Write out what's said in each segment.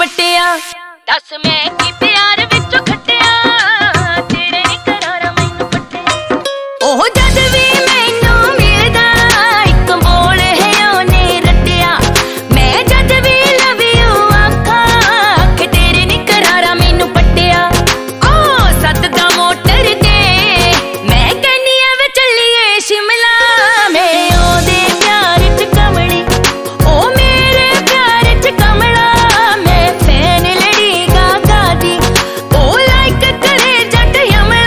पट्टिया। दस मैं की प्यार विचों खट्टिया, तेरे नी करारा मैनू पट्टिया। ओह जद भी मैनू मिलदा इक बोल है ओने रट्टिया। मैं जद भी लव यू आखा, आखे तेरे नी करारा मैनू पट्टिया। ओ सतदा मोटर ते मैं कहनी आ वे चलिए शिमला। मैं ओदे प्यार च कमली, ओ मेरे प्यार च कमला। मैं फैन लड़ी गागा दी, ओ लाइक करे जट यमला।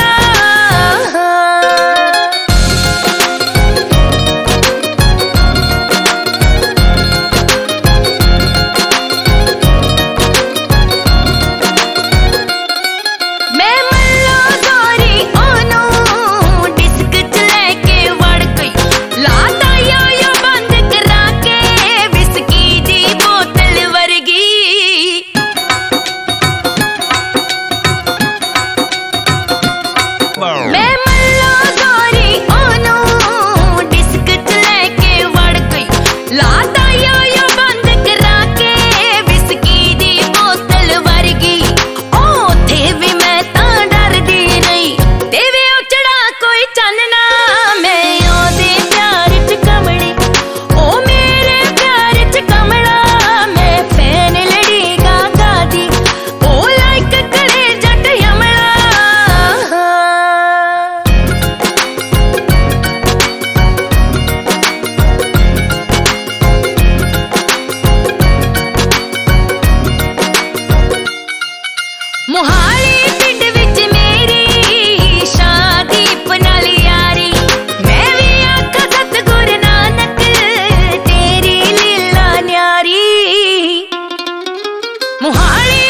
मैं मल्लो गोरी ओनू डिस्क च लेके वड़ गई, लाता यो बंद करा के विस्की दी बोतल वर्गी। मैं मल्लो गोरी ओनू डिस्क च लेके वड़ गई, लाता यो बंद करा के विस्की दी बोतल वर्गी। ओ थे भी मैं तां डरदी रही, तेवे उचड़ा कोई चानना। मैं ओदे प्यार च कमली, ओ मेरे प्यार च कमला। मैं फैन लड़ी गागा दी, ओ लाइक करे जट यमला। ਮੁਹਾਲੀ ਪਿੰਡ ਵਿੱਚ ਮੇਰੀ ਸ਼ਾਦੀਪ ਨਾਲ ਯਾਰੀ। ਮੈਂ ਵੀ ਆਖਾਂ ਸਤਿਗੁਰ ਨਾਨਕ ਤੇਰੀ ਲੀਲਾ ਨਿਆਰੀ। ਮੁਹਾਲੀ